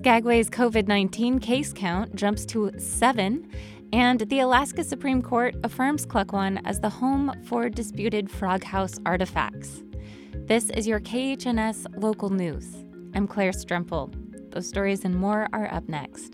Skagway's COVID-19 case count jumps to 7, and the Alaska Supreme Court affirms Klukwan as the home for disputed Frog House artifacts. This is your KHNS Local News. I'm Claire Strempel. Those stories and more are up next.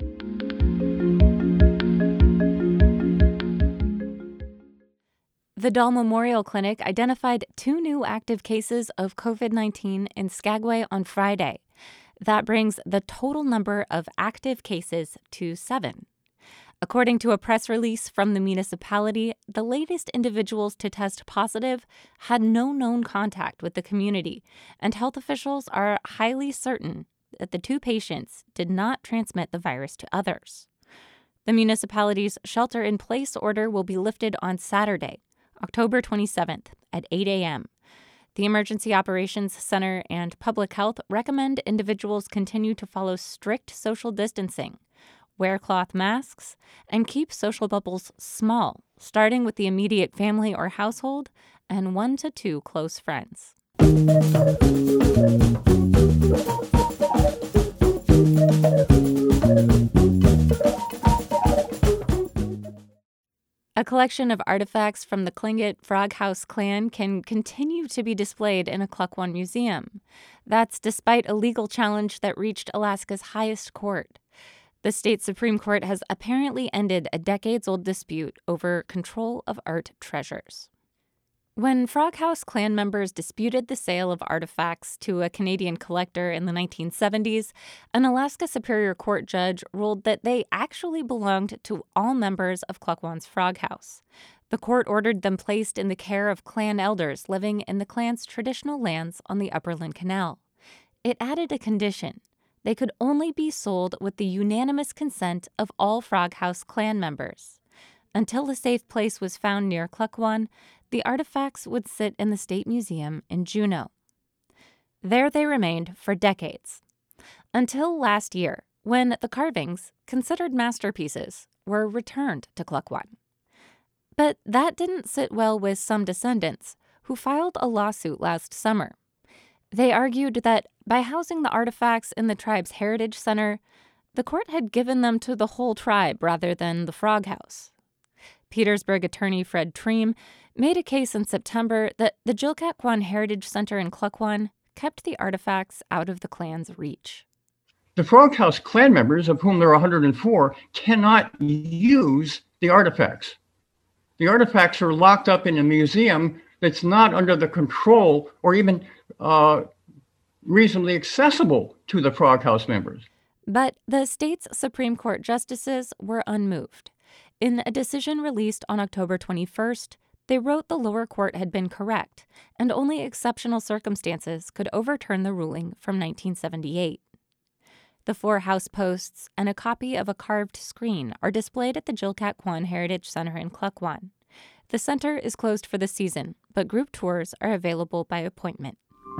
The Dahl Memorial Clinic identified 2 new active cases of COVID-19 in Skagway on Friday. That brings the total number of active cases to 7. According to a press release from the municipality, the latest individuals to test positive had no known contact with the community, and health officials are highly certain that the 2 patients did not transmit the virus to others. The municipality's shelter-in-place order will be lifted on Saturday, October 27th at 8 a.m. The Emergency Operations Center and Public Health recommend individuals continue to follow strict social distancing, wear cloth masks, and keep social bubbles small, starting with the immediate family or household and 1 to 2 close friends. A collection of artifacts from the Tlingit Frog House clan can continue to be displayed in a Klukwan museum. That's despite a legal challenge that reached Alaska's highest court. The state Supreme Court has apparently ended a decades-old dispute over control of art treasures. When Frog House clan members disputed the sale of artifacts to a Canadian collector in the 1970s, an Alaska Superior Court judge ruled that they actually belonged to all members of Klukwan's Frog House. The court ordered them placed in the care of clan elders living in the clan's traditional lands on the Upperland Canal. It added a condition. They could only be sold with the unanimous consent of all Frog House clan members. Until a safe place was found near Klukwan, the artifacts would sit in the State Museum in Juneau. There they remained for decades, until last year, when the carvings, considered masterpieces, were returned to Klukwan. But that didn't sit well with some descendants, who filed a lawsuit last summer. They argued that by housing the artifacts in the tribe's Heritage Center, the court had given them to the whole tribe rather than the Frog House. Petersburg attorney Fred Treem made a case in September that the Chilkat Heritage Center in Klukwan kept the artifacts out of the clan's reach. The Frog House clan members, of whom there are 104, cannot use the artifacts. The artifacts are locked up in a museum that's not under the control or even reasonably accessible to the Frog House members. But the state's Supreme Court justices were unmoved. In a decision released on October 21st, they wrote the lower court had been correct, and only exceptional circumstances could overturn the ruling from 1978. The 4 house posts and a copy of a carved screen are displayed at the Chilkat Heritage Center in Klukwan. The center is closed for the season, but group tours are available by appointment.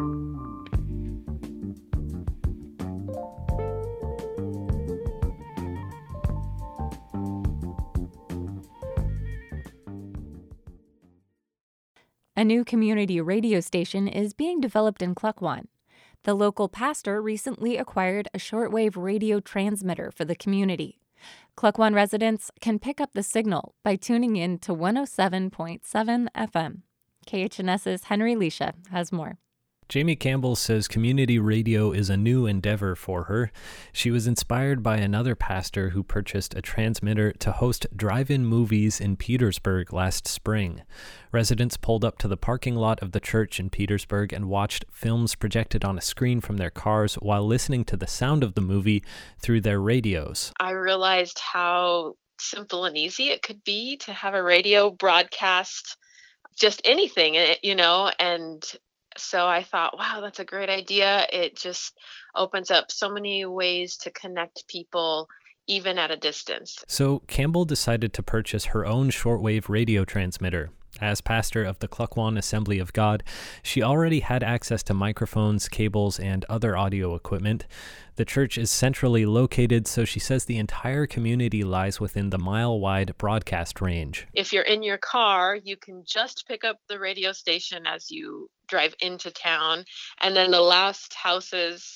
A new community radio station is being developed in Klukwan. The local pastor recently acquired a shortwave radio transmitter for the community. Klukwan residents can pick up the signal by tuning in to 107.7 FM. KHNS's Henry Leisha has more. Jamie Campbell says community radio is a new endeavor for her. She was inspired by another pastor who purchased a transmitter to host drive-in movies in Petersburg last spring. Residents pulled up to the parking lot of the church in Petersburg and watched films projected on a screen from their cars while listening to the sound of the movie through their radios. I realized how simple and easy it could be to have a radio broadcast just anything, and so I thought, wow, that's a great idea. It just opens up so many ways to connect people, even at a distance. So Campbell decided to purchase her own shortwave radio transmitter. As pastor of the Klukwan Assembly of God, she already had access to microphones, cables, and other audio equipment. The church is centrally located, so she says the entire community lies within the mile-wide broadcast range. If you're in your car, you can just pick up the radio station as you drive into town, and then the last houses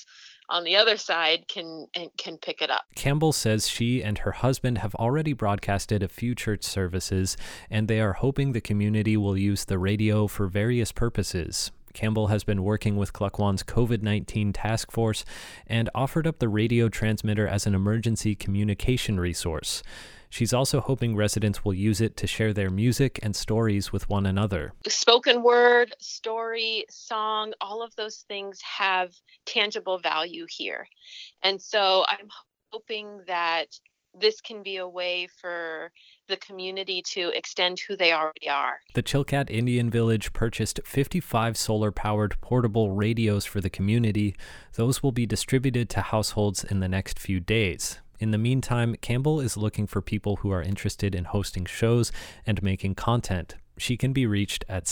on the other side can pick it up. Campbell says she and her husband have already broadcasted a few church services, and they are hoping the community will use the radio for various purposes. Campbell has been working with Klukwan's COVID-19 task force and offered up the radio transmitter as an emergency communication resource. She's also hoping residents will use it to share their music and stories with one another. Spoken word, story, song, all of those things have tangible value here. And so I'm hoping that this can be a way for the community to extend who they already are. The Chilkat Indian Village purchased 55 solar-powered portable radios for the community. Those will be distributed to households in the next few days. In the meantime, Campbell is looking for people who are interested in hosting shows and making content. She can be reached at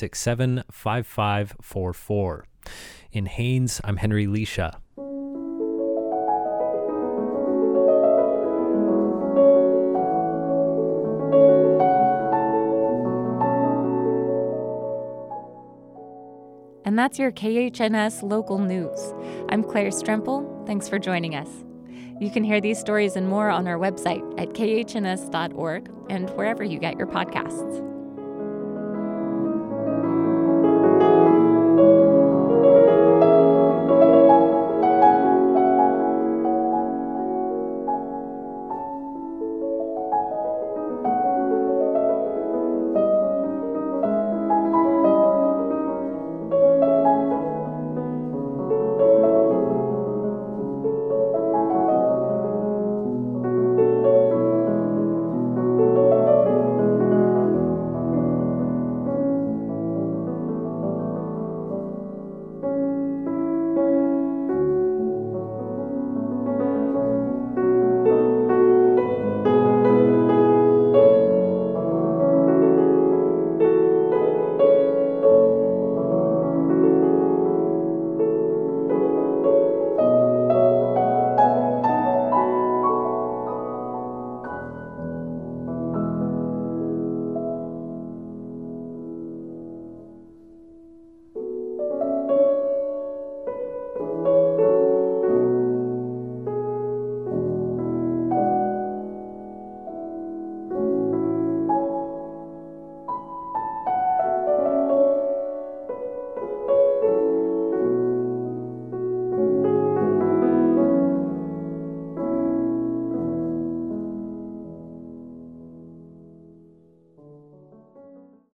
767-5544. In Haines, I'm Henry Leisha. And that's your KHNS local news. I'm Claire Stremple. Thanks for joining us. You can hear these stories and more on our website at khns.org and wherever you get your podcasts.